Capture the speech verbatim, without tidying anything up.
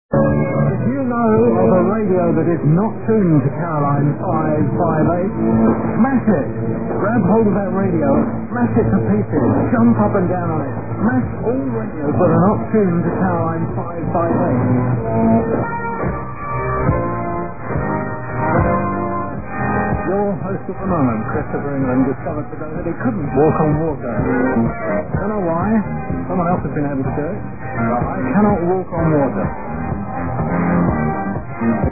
If you know of a radio that is not tuned to Caroline five five eight, smash it! Grab hold of that radio, smash it to pieces, jump up and down on it, smash all radios that are not tuned to Caroline five five eight. Your host at the moment, Christopher England, discovered today that he couldn't walk on water. Don't know why. Someone else has been able to do it. But I cannot walk on water.